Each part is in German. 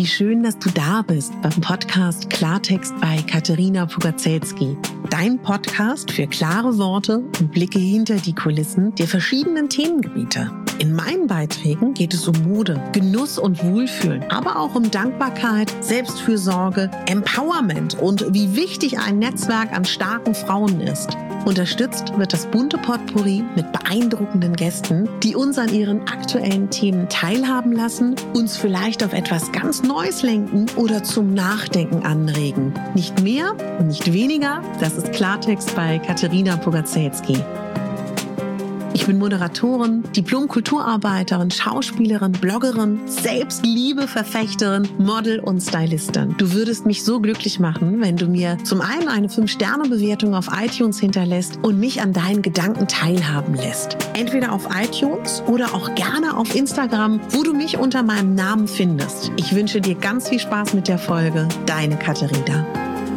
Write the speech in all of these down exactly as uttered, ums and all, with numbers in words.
Wie schön, dass du da bist beim Podcast Klartext bei Katerina Pugacelski. Dein Podcast für klare Worte und Blicke hinter die Kulissen der verschiedenen Themengebiete. In meinen Beiträgen geht es um Mode, Genuss und Wohlfühlen, aber auch um Dankbarkeit, Selbstfürsorge, Empowerment und wie wichtig ein Netzwerk an starken Frauen ist. Unterstützt wird das bunte Potpourri mit beeindruckenden Gästen, die uns an ihren aktuellen Themen teilhaben lassen, uns vielleicht auf etwas ganz Neues lenken oder zum Nachdenken anregen. Nicht mehr und nicht weniger, das ist Klartext bei Katerina Pugacelski. Ich bin Moderatorin, Diplom-Kulturarbeiterin, Schauspielerin, Bloggerin, Selbstliebe-Verfechterin, Model und Stylistin. Du würdest mich so glücklich machen, wenn du mir zum einen eine fünf Sterne Bewertung auf iTunes hinterlässt und mich an deinen Gedanken teilhaben lässt. Entweder auf iTunes oder auch gerne auf Instagram, wo du mich unter meinem Namen findest. Ich wünsche dir ganz viel Spaß mit der Folge. Deine Katerina.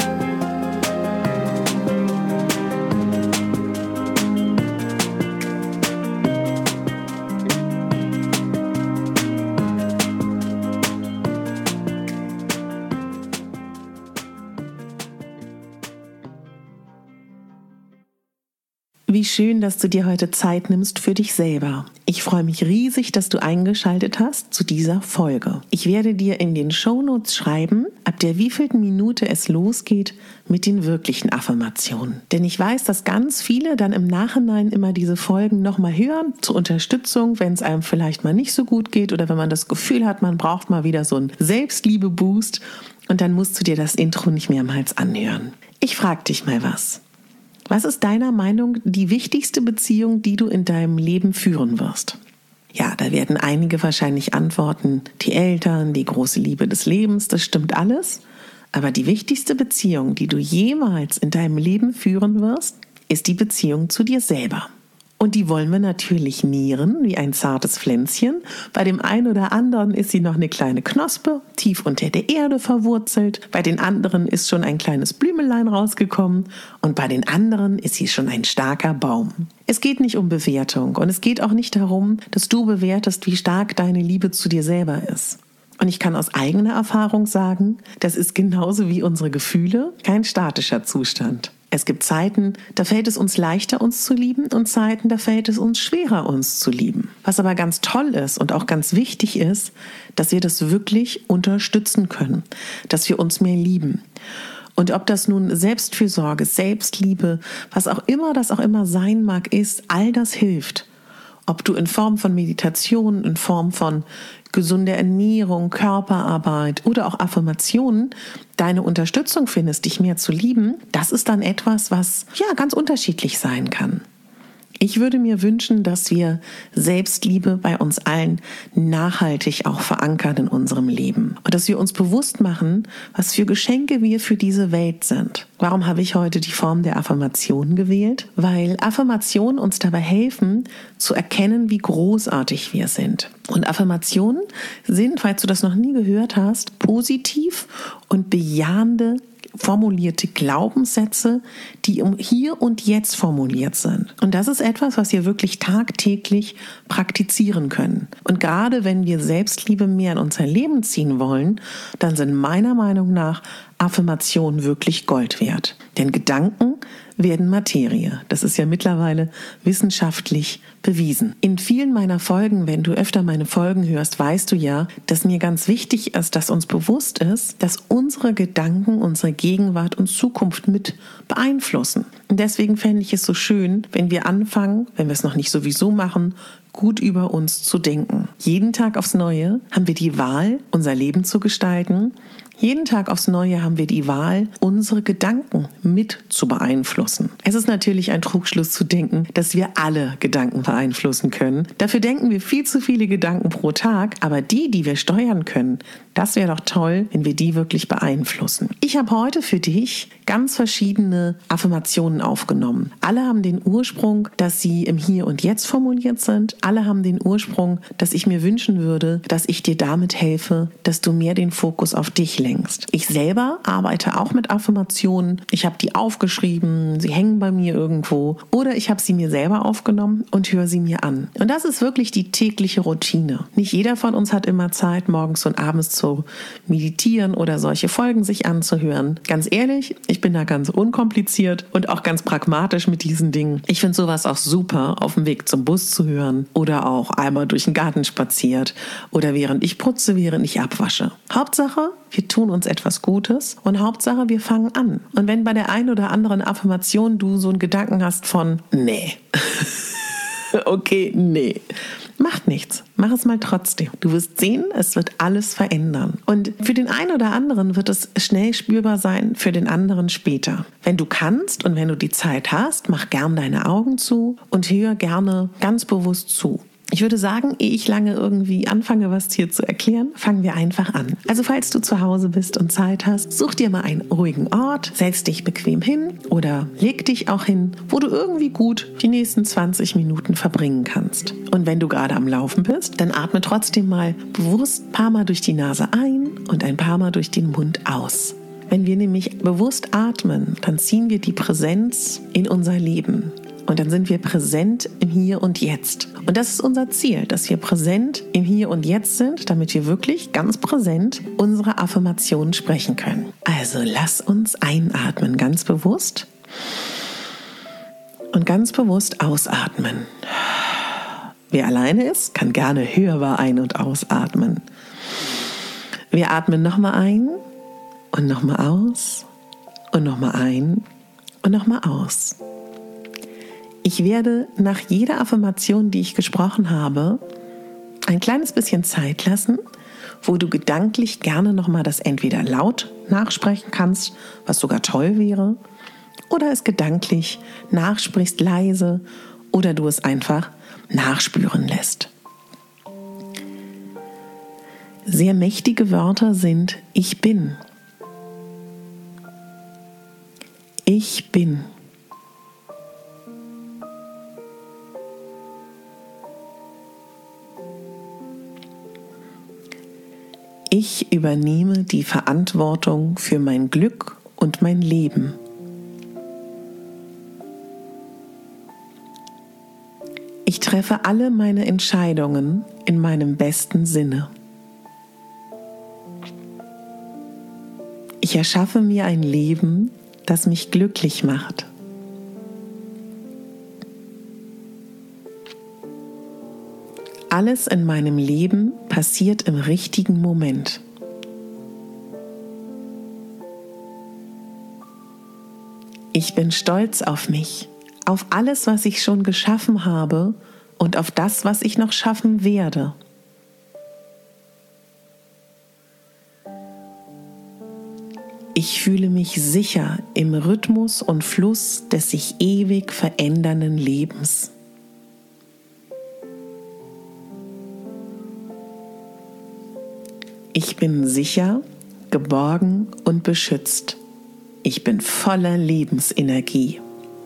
Wie schön, dass du dir heute Zeit nimmst für dich selber. Ich freue mich riesig, dass du eingeschaltet hast zu dieser Folge. Ich werde dir in den Shownotes schreiben, ab der wievielten Minute es losgeht mit den wirklichen Affirmationen. Denn ich weiß, dass ganz viele dann im Nachhinein immer diese Folgen nochmal hören, zur Unterstützung, wenn es einem vielleicht mal nicht so gut geht oder wenn man das Gefühl hat, man braucht mal wieder so einen Selbstliebe-Boost und dann musst du dir das Intro nicht mehrmals anhören. Ich frage dich mal was. Was ist deiner Meinung die wichtigste Beziehung, die du in deinem Leben führen wirst? Ja, da werden einige wahrscheinlich antworten, die Eltern, die große Liebe des Lebens, das stimmt alles. Aber die wichtigste Beziehung, die du jemals in deinem Leben führen wirst, ist die Beziehung zu dir selber. Und die wollen wir natürlich nähren, wie ein zartes Pflänzchen. Bei dem einen oder anderen ist sie noch eine kleine Knospe, tief unter der Erde verwurzelt. Bei den anderen ist schon ein kleines Blümelein rausgekommen. Und bei den anderen ist sie schon ein starker Baum. Es geht nicht um Bewertung und es geht auch nicht darum, dass du bewertest, wie stark deine Liebe zu dir selber ist. Und ich kann aus eigener Erfahrung sagen, das ist genauso wie unsere Gefühle kein statischer Zustand. Es gibt Zeiten, da fällt es uns leichter, uns zu lieben und Zeiten, da fällt es uns schwerer, uns zu lieben. Was aber ganz toll ist und auch ganz wichtig ist, dass wir das wirklich unterstützen können, dass wir uns mehr lieben. Und ob das nun Selbstfürsorge, Selbstliebe, was auch immer das auch immer sein mag, ist, all das hilft. Ob du in Form von Meditation, in Form von gesunder Ernährung, Körperarbeit oder auch Affirmationen deine Unterstützung findest, dich mehr zu lieben, das ist dann etwas, was ja ganz unterschiedlich sein kann. Ich würde mir wünschen, dass wir Selbstliebe bei uns allen nachhaltig auch verankern in unserem Leben und dass wir uns bewusst machen, was für Geschenke wir für diese Welt sind. Warum habe ich heute die Form der Affirmation gewählt? Weil Affirmationen uns dabei helfen, zu erkennen, wie großartig wir sind. Und Affirmationen sind, falls du das noch nie gehört hast, positiv und bejahende formulierte Glaubenssätze, die im Hier und Jetzt formuliert sind. Und das ist etwas, was wir wirklich tagtäglich praktizieren können. Und gerade wenn wir Selbstliebe mehr in unser Leben ziehen wollen, dann sind meiner Meinung nach Affirmationen wirklich Gold wert. Denn Gedanken werden Materie. Das ist ja mittlerweile wissenschaftlich bewiesen. In vielen meiner Folgen, wenn du öfter meine Folgen hörst, weißt du ja, dass mir ganz wichtig ist, dass uns bewusst ist, dass unsere Gedanken unsere Gegenwart und Zukunft mit beeinflussen. Und deswegen fände ich es so schön, wenn wir anfangen, wenn wir es noch nicht sowieso machen, gut über uns zu denken. Jeden Tag aufs Neue haben wir die Wahl, unser Leben zu gestalten. Jeden Tag aufs Neue haben wir die Wahl, unsere Gedanken mit zu beeinflussen. Es ist natürlich ein Trugschluss zu denken, dass wir alle Gedanken beeinflussen können. Dafür denken wir viel zu viele Gedanken pro Tag, aber die, die wir steuern können, das wäre doch toll, wenn wir die wirklich beeinflussen. Ich habe heute für dich ganz verschiedene Affirmationen aufgenommen. Alle haben den Ursprung, dass sie im Hier und Jetzt formuliert sind. Alle haben den Ursprung, dass ich mir wünschen würde, dass ich dir damit helfe, dass du mehr den Fokus auf dich lenkst. Ich selber arbeite auch mit Affirmationen. Ich habe die aufgeschrieben, sie hängen bei mir irgendwo oder ich habe sie mir selber aufgenommen und höre sie mir an. Und das ist wirklich die tägliche Routine. Nicht jeder von uns hat immer Zeit, morgens und abends zu zu meditieren oder solche Folgen sich anzuhören. Ganz ehrlich, ich bin da ganz unkompliziert und auch ganz pragmatisch mit diesen Dingen. Ich finde sowas auch super, auf dem Weg zum Bus zu hören oder auch einmal durch den Garten spaziert oder während ich putze, während ich abwasche. Hauptsache, wir tun uns etwas Gutes und Hauptsache, wir fangen an. Und wenn bei der einen oder anderen Affirmation du so einen Gedanken hast von, nee, okay, nee, macht nichts. Mach es mal trotzdem. Du wirst sehen, es wird alles verändern. Und für den einen oder anderen wird es schnell spürbar sein, für den anderen später. Wenn du kannst und wenn du die Zeit hast, mach gern deine Augen zu und hör gerne ganz bewusst zu. Ich würde sagen, ehe ich lange irgendwie anfange, was hier zu erklären, fangen wir einfach an. Also falls du zu Hause bist und Zeit hast, such dir mal einen ruhigen Ort, setz dich bequem hin oder leg dich auch hin, wo du irgendwie gut die nächsten zwanzig Minuten verbringen kannst. Und wenn du gerade am Laufen bist, dann atme trotzdem mal bewusst ein paar Mal durch die Nase ein und ein paar Mal durch den Mund aus. Wenn wir nämlich bewusst atmen, dann ziehen wir die Präsenz in unser Leben. Und dann sind wir präsent im Hier und Jetzt. Und das ist unser Ziel, dass wir präsent im Hier und Jetzt sind, damit wir wirklich ganz präsent unsere Affirmationen sprechen können. Also lass uns einatmen, ganz bewusst. Und ganz bewusst ausatmen. Wer alleine ist, kann gerne hörbar ein- und ausatmen. Wir atmen nochmal ein und nochmal aus und nochmal ein und nochmal aus. Ich werde nach jeder Affirmation, die ich gesprochen habe, ein kleines bisschen Zeit lassen, wo du gedanklich gerne nochmal das entweder laut nachsprechen kannst, was sogar toll wäre, oder es gedanklich nachsprichst leise oder du es einfach nachspüren lässt. Sehr mächtige Wörter sind Ich bin. Ich bin. Ich übernehme die Verantwortung für mein Glück und mein Leben. Ich treffe alle meine Entscheidungen in meinem besten Sinne. Ich erschaffe mir ein Leben, das mich glücklich macht. Alles in meinem Leben passiert im richtigen Moment. Ich bin stolz auf mich, auf alles, was ich schon geschaffen habe und auf das, was ich noch schaffen werde. Ich fühle mich sicher im Rhythmus und Fluss des sich ewig verändernden Lebens. Ich bin sicher, geborgen und beschützt. Ich bin voller Lebensenergie.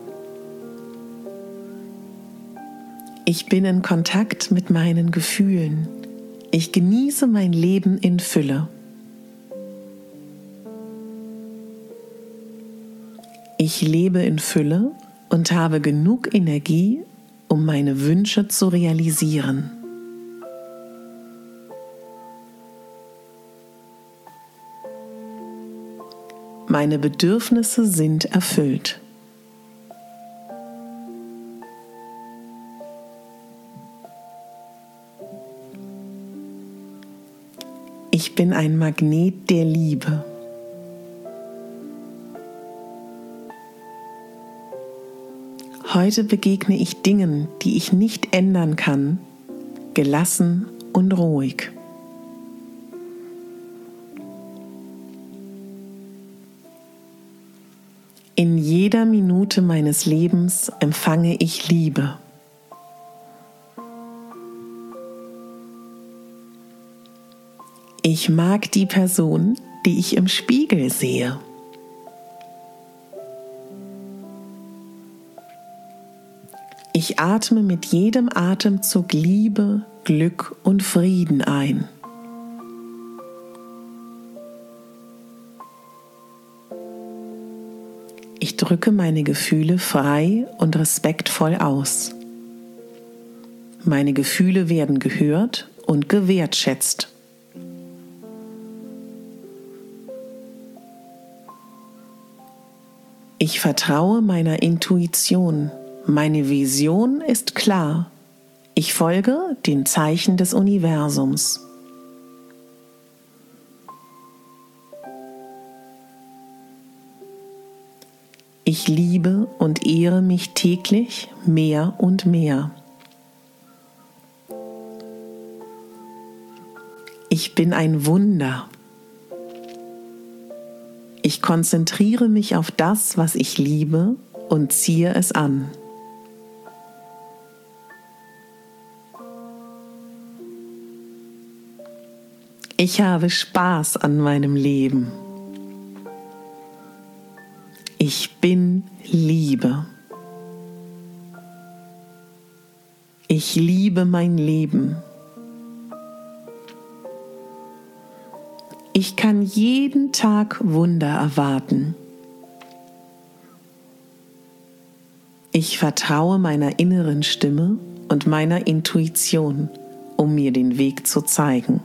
Ich bin in Kontakt mit meinen Gefühlen. Ich genieße mein Leben in Fülle. Ich lebe in Fülle und habe genug Energie, um meine Wünsche zu realisieren. Meine Bedürfnisse sind erfüllt. Ich bin ein Magnet der Liebe. Heute begegne ich Dingen, die ich nicht ändern kann, gelassen und ruhig. In jeder Minute meines Lebens empfange ich Liebe. Ich mag die Person, die ich im Spiegel sehe. Ich atme mit jedem Atemzug Liebe, Glück und Frieden ein. Ich drücke meine Gefühle frei und respektvoll aus. Meine Gefühle werden gehört und gewertschätzt. Ich vertraue meiner Intuition. Meine Vision ist klar. Ich folge den Zeichen des Universums. Ich liebe und ehre mich täglich mehr und mehr. Ich bin ein Wunder. Ich konzentriere mich auf das, was ich liebe, und ziehe es an. Ich habe Spaß an meinem Leben. Ich bin Liebe. Ich liebe mein Leben. Ich kann jeden Tag Wunder erwarten. Ich vertraue meiner inneren Stimme und meiner Intuition, um mir den Weg zu zeigen.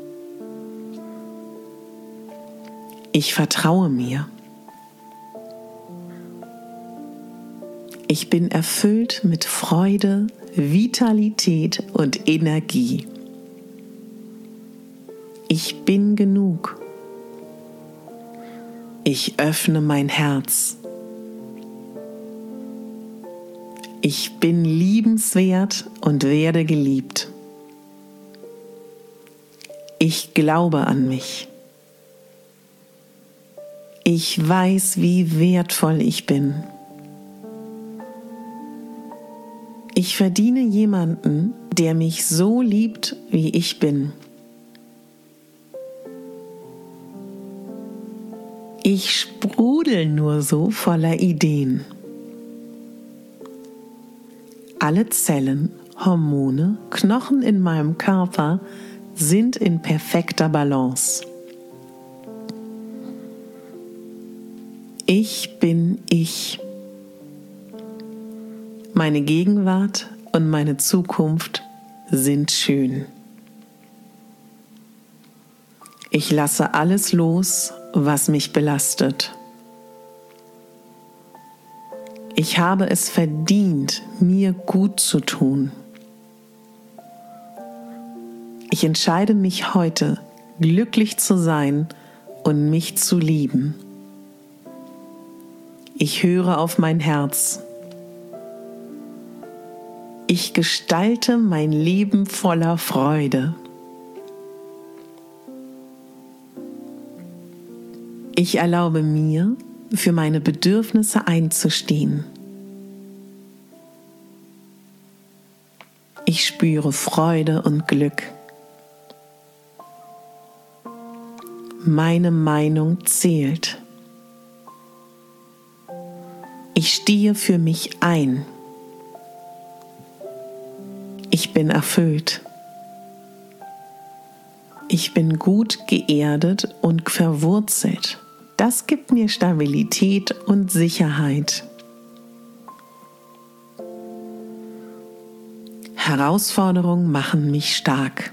Ich vertraue mir. Ich bin erfüllt mit Freude, Vitalität und Energie. Ich bin genug. Ich öffne mein Herz. Ich bin liebenswert und werde geliebt. Ich glaube an mich. Ich weiß, wie wertvoll ich bin. Ich verdiene jemanden, der mich so liebt, wie ich bin. Ich sprudel nur so voller Ideen. Alle Zellen, Hormone, Knochen in meinem Körper sind in perfekter Balance. Ich bin ich. Meine Gegenwart und meine Zukunft sind schön. Ich lasse alles los, was mich belastet. Ich habe es verdient, mir gut zu tun. Ich entscheide mich heute, glücklich zu sein und mich zu lieben. Ich höre auf mein Herz. Ich gestalte mein Leben voller Freude. Ich erlaube mir, für meine Bedürfnisse einzustehen. Ich spüre Freude und Glück. Meine Meinung zählt. Ich stehe für mich ein. Ich bin erfüllt. Ich bin gut geerdet und verwurzelt. Das gibt mir Stabilität und Sicherheit. Herausforderungen machen mich stark.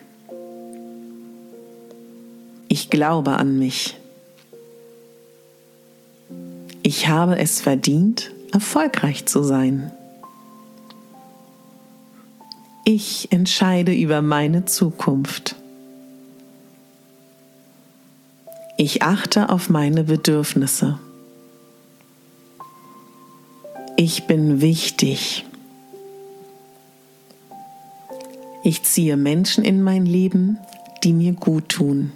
Ich glaube an mich. Ich habe es verdient, erfolgreich zu sein. Ich entscheide über meine Zukunft. Ich achte auf meine Bedürfnisse. Ich bin wichtig. Ich ziehe Menschen in mein Leben, die mir gut tun.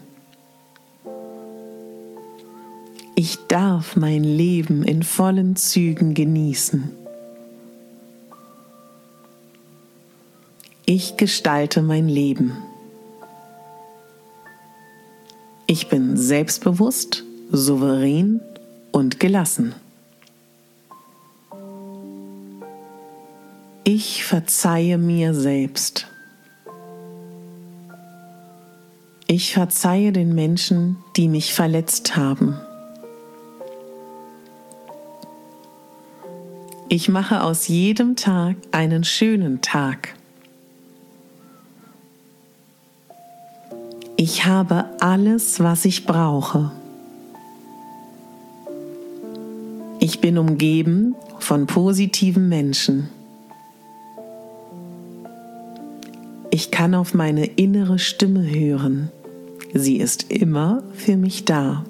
Ich darf mein Leben in vollen Zügen genießen. Ich gestalte mein Leben. Ich bin selbstbewusst, souverän und gelassen. Ich verzeihe mir selbst. Ich verzeihe den Menschen, die mich verletzt haben. Ich mache aus jedem Tag einen schönen Tag. Ich habe alles, was ich brauche. Ich bin umgeben von positiven Menschen. Ich kann auf meine innere Stimme hören. Sie ist immer für mich da.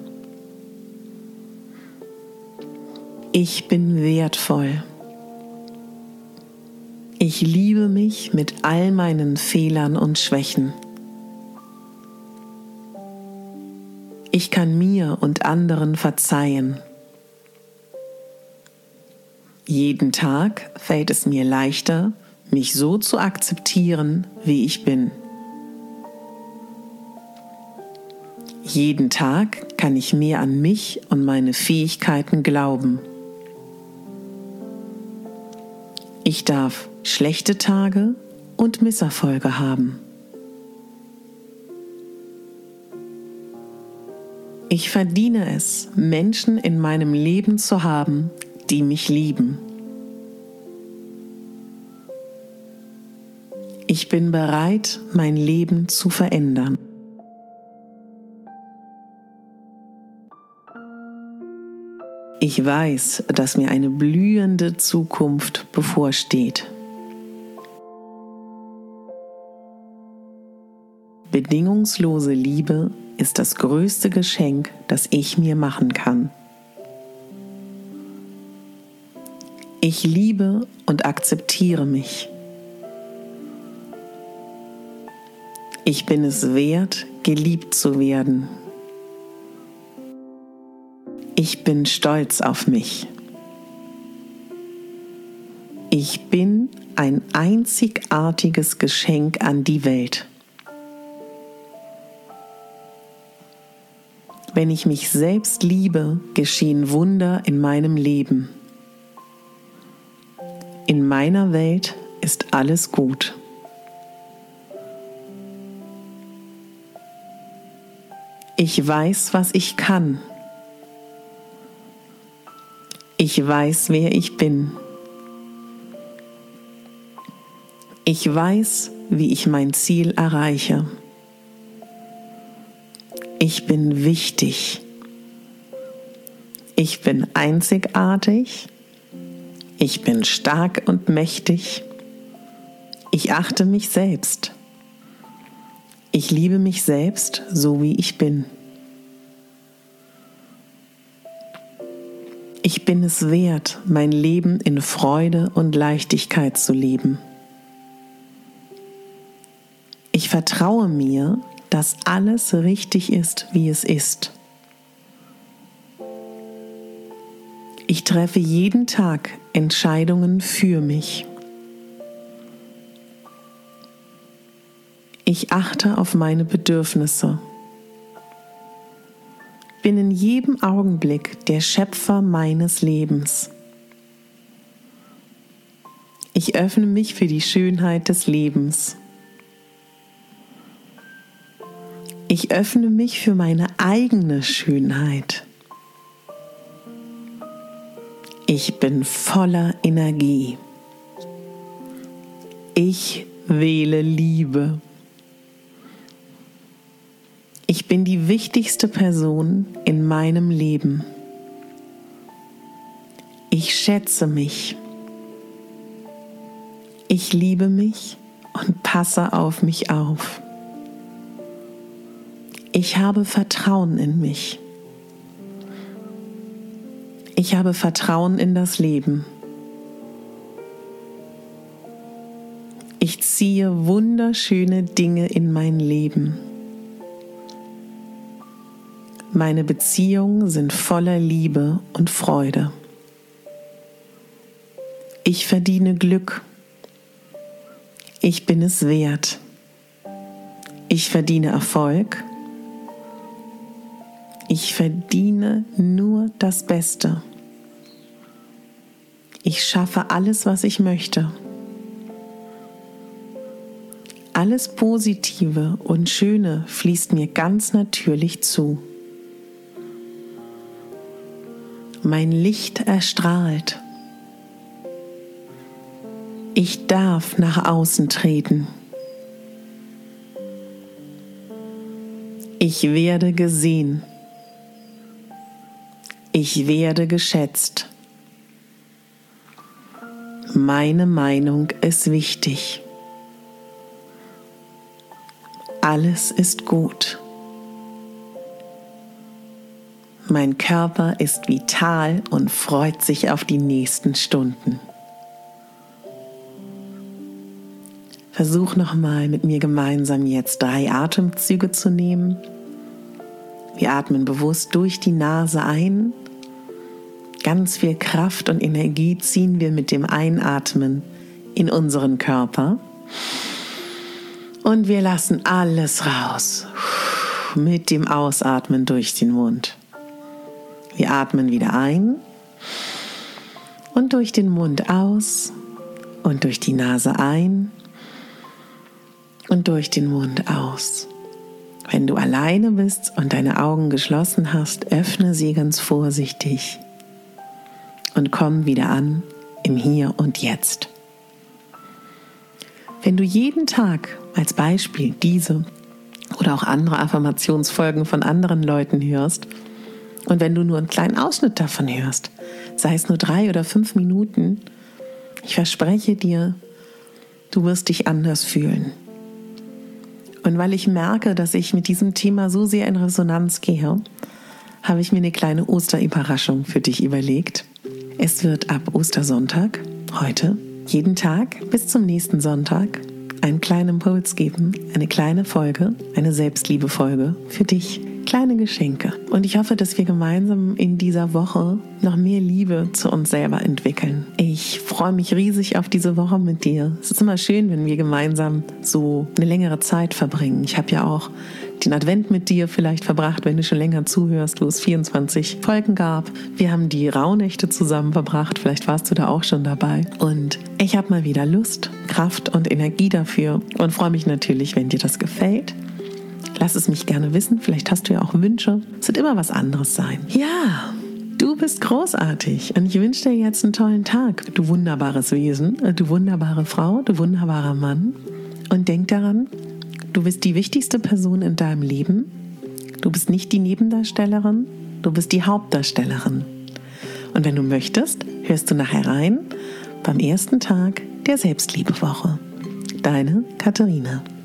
Ich bin wertvoll. Ich liebe mich mit all meinen Fehlern und Schwächen. Ich kann mir und anderen verzeihen. Jeden Tag fällt es mir leichter, mich so zu akzeptieren, wie ich bin. Jeden Tag kann ich mehr an mich und meine Fähigkeiten glauben. Ich darf schlechte Tage und Misserfolge haben. Ich verdiene es, Menschen in meinem Leben zu haben, die mich lieben. Ich bin bereit, mein Leben zu verändern. Ich weiß, dass mir eine blühende Zukunft bevorsteht. Bedingungslose Liebe ist das größte Geschenk, das ich mir machen kann. Ich liebe und akzeptiere mich. Ich bin es wert, geliebt zu werden. Ich bin stolz auf mich. Ich bin ein einzigartiges Geschenk an die Welt. Wenn ich mich selbst liebe, geschehen Wunder in meinem Leben. In meiner Welt ist alles gut. Ich weiß, was ich kann. Ich weiß, wer ich bin. Ich weiß, wie ich mein Ziel erreiche. Ich bin wichtig. Ich bin einzigartig. Ich bin stark und mächtig. Ich achte mich selbst. Ich liebe mich selbst, so wie ich bin. Ich bin es wert, mein Leben in Freude und Leichtigkeit zu leben. Ich vertraue mir, dass alles richtig ist, wie es ist. Ich treffe jeden Tag Entscheidungen für mich. Ich achte auf meine Bedürfnisse. Bin in jedem Augenblick der Schöpfer meines Lebens. Ich öffne mich für die Schönheit des Lebens. Ich öffne mich für meine eigene Schönheit. Ich bin voller Energie. Ich wähle Liebe. Ich bin die wichtigste Person in meinem Leben. Ich schätze mich. Ich liebe mich und passe auf mich auf. Ich habe Vertrauen in mich. Ich habe Vertrauen in das Leben. Ich ziehe wunderschöne Dinge in mein Leben. Meine Beziehungen sind voller Liebe und Freude. Ich verdiene Glück. Ich bin es wert. Ich verdiene Erfolg. Ich verdiene nur das Beste. Ich schaffe alles, was ich möchte. Alles Positive und Schöne fließt mir ganz natürlich zu. Mein Licht erstrahlt. Ich darf nach außen treten. Ich werde gesehen. Ich werde geschätzt. Meine Meinung ist wichtig. Alles ist gut. Mein Körper ist vital und freut sich auf die nächsten Stunden. Versuch nochmal mit mir gemeinsam jetzt drei Atemzüge zu nehmen. Wir atmen bewusst durch die Nase ein. Ganz viel Kraft und Energie ziehen wir mit dem Einatmen in unseren Körper. Und wir lassen alles raus mit dem Ausatmen durch den Mund. Wir atmen wieder ein und durch den Mund aus und durch die Nase ein und durch den Mund aus. Wenn du alleine bist und deine Augen geschlossen hast, öffne sie ganz vorsichtig und komm wieder an im Hier und Jetzt. Wenn du jeden Tag als Beispiel diese oder auch andere Affirmationsfolgen von anderen Leuten hörst, und wenn du nur einen kleinen Ausschnitt davon hörst, sei es nur drei oder fünf Minuten, ich verspreche dir, du wirst dich anders fühlen. Und weil ich merke, dass ich mit diesem Thema so sehr in Resonanz gehe, habe ich mir eine kleine Osterüberraschung für dich überlegt. Es wird ab Ostersonntag, heute, jeden Tag bis zum nächsten Sonntag einen kleinen Impuls geben, eine kleine Folge, eine Selbstliebe-Folge für dich. Kleine Geschenke. Und ich hoffe, dass wir gemeinsam in dieser Woche noch mehr Liebe zu uns selber entwickeln. Ich freue mich riesig auf diese Woche mit dir. Es ist immer schön, wenn wir gemeinsam so eine längere Zeit verbringen. Ich habe ja auch den Advent mit dir vielleicht verbracht, wenn du schon länger zuhörst, wo es vierundzwanzig Folgen gab. Wir haben die Rauhnächte zusammen verbracht. Vielleicht warst du da auch schon dabei. Und ich habe mal wieder Lust, Kraft und Energie dafür und freue mich natürlich, wenn dir das gefällt. Lass es mich gerne wissen, vielleicht hast du ja auch Wünsche. Es wird immer was anderes sein. Ja, du bist großartig und ich wünsche dir jetzt einen tollen Tag. Du wunderbares Wesen, du wunderbare Frau, du wunderbarer Mann. Und denk daran, du bist die wichtigste Person in deinem Leben. Du bist nicht die Nebendarstellerin, du bist die Hauptdarstellerin. Und wenn du möchtest, hörst du nachher rein beim ersten Tag der Selbstliebewoche. Deine Katharina.